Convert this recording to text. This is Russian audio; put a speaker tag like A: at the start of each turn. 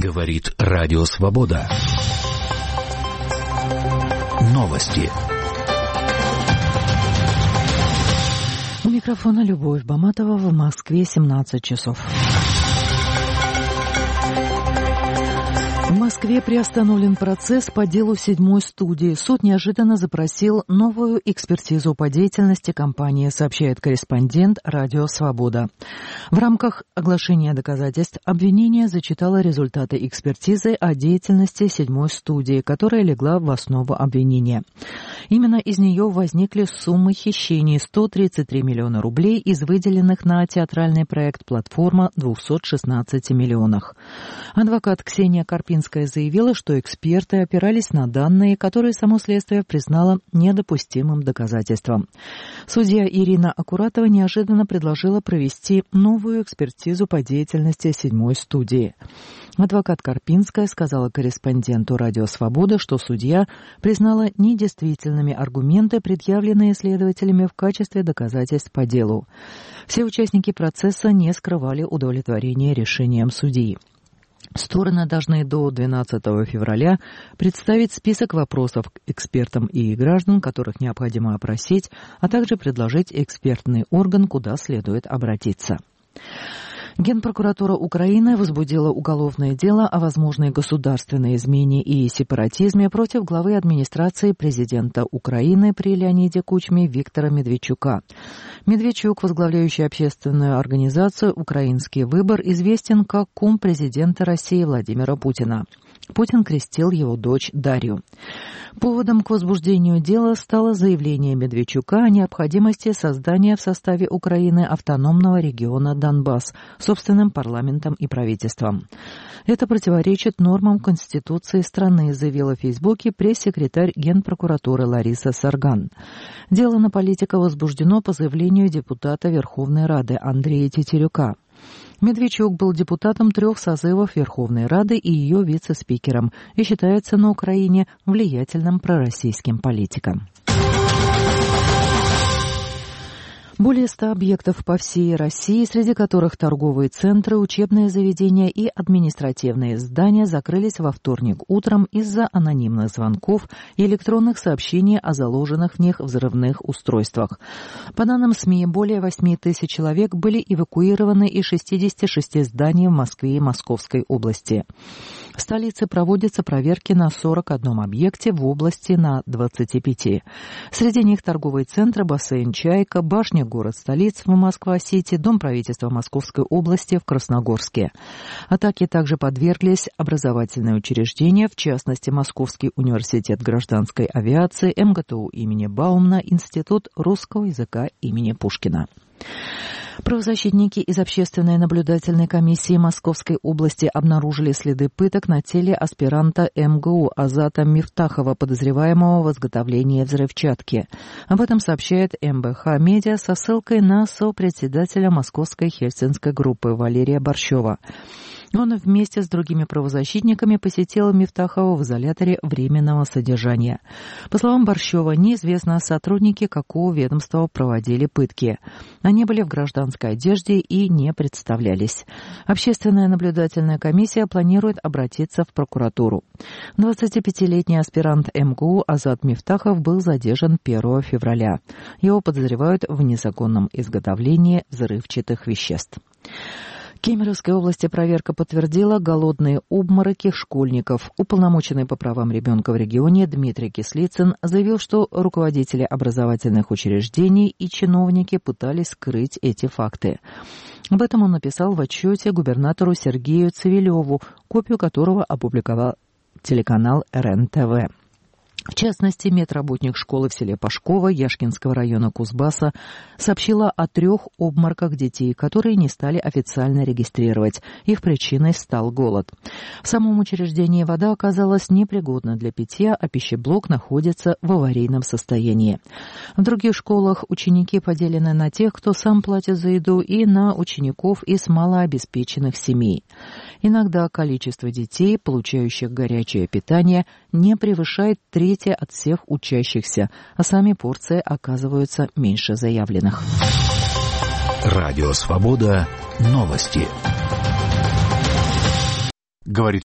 A: Говорит Радио Свобода. Новости.
B: У микрофона Любовь Баматова. В Москве 17 часов. В Москве приостановлен процесс по делу 7-й студии. Суд неожиданно запросил новую экспертизу по деятельности компании, сообщает корреспондент Радио Свобода. В рамках оглашения доказательств обвинение зачитало результаты экспертизы о деятельности 7-й студии, которая легла в основу обвинения. Именно из нее возникли суммы хищений 133 миллиона рублей из выделенных на театральный проект «Платформа» 216 миллионах. Адвокат Ксения Карпинская заявила, что эксперты опирались на данные, которые само следствие признало недопустимым доказательством. Судья Ирина Акуратова неожиданно предложила провести новую экспертизу по деятельности 7-й студии. Адвокат Карпинская сказала корреспонденту «Радио Свобода», что судья признала недействительными аргументы, предъявленные следователями в качестве доказательств по делу. Все участники процесса не скрывали удовлетворения решением судьи. Стороны должны до 12 февраля представить список вопросов к экспертам и граждан, которых необходимо опросить, а также предложить экспертный орган, куда следует обратиться. Генпрокуратура Украины возбудила уголовное дело о возможной государственной измене и сепаратизме против главы администрации президента Украины при Леониде Кучме Виктора Медведчука. Медведчук, возглавляющий общественную организацию «Украинский выбор», известен как кум президента России Владимира Путина. Путин крестил его дочь Дарью. Поводом к возбуждению дела стало заявление Медведчука о необходимости создания в составе Украины автономного региона Донбасс с собственным парламентом и правительством. Это противоречит нормам Конституции страны, заявила в Фейсбуке пресс-секретарь Генпрокуратуры Лариса Сарган. Дело на политика возбуждено по заявлению депутата Верховной Рады Андрея Тетерюка. Медведчук был депутатом 3 созывов Верховной Рады и ее вице-спикером и считается на Украине влиятельным пророссийским политиком. Более 100 объектов по всей России, среди которых торговые центры, учебные заведения и административные здания, закрылись во вторник утром из-за анонимных звонков и электронных сообщений о заложенных в них взрывных устройствах. По данным СМИ, более 8 тысяч человек были эвакуированы из 66 зданий в Москве и Московской области. В столице проводятся проверки на 41 объекте, в области на 25. Среди них торговые центры «Бассейн Чайка», башня город-столиц в Москва-Сити, Дом правительства Московской области в Красногорске. Атаке также подверглись образовательные учреждения, в частности, Московский университет гражданской авиации, МГТУ имени Баумана, Институт русского языка имени Пушкина. Правозащитники из Общественной наблюдательной комиссии Московской области обнаружили следы пыток на теле аспиранта МГУ Азата Мифтахова, подозреваемого в изготовлении взрывчатки. Об этом сообщает МБХ Медиа со ссылкой на сопредседателя Московской хельсинской группы Валерия Борщева. Он вместе с другими правозащитниками посетил Мифтахова в изоляторе временного содержания. По словам Борщева, неизвестно, сотрудники какого ведомства проводили пытки. Они были в гражданской одежде и не представлялись. Общественная наблюдательная комиссия планирует обратиться в прокуратуру. 25-летний аспирант МГУ Азат Мифтахов был задержан 1 февраля. Его подозревают в незаконном изготовлении взрывчатых веществ. В Кемеровской области проверка подтвердила голодные обмороки школьников. Уполномоченный по правам ребенка в регионе Дмитрий Кислицын заявил, что руководители образовательных учреждений и чиновники пытались скрыть эти факты. Об этом он написал в отчете губернатору Сергею Цивилеву, копию которого опубликовал телеканал РЕН-ТВ. В частности, медработник школы в селе Пашково Яшкинского района Кузбасса сообщила о 3 обмороках детей, которые не стали официально регистрировать. Их причиной стал голод. В самом учреждении вода оказалась непригодна для питья, а пищеблок находится в аварийном состоянии. В других школах ученики поделены на тех, кто сам платит за еду, и на учеников из малообеспеченных семей. Иногда количество детей, получающих горячее питание, не превышает 1/3 от всех учащихся, а сами порции оказываются меньше заявленных.
A: Радио Свобода. Новости. Говорит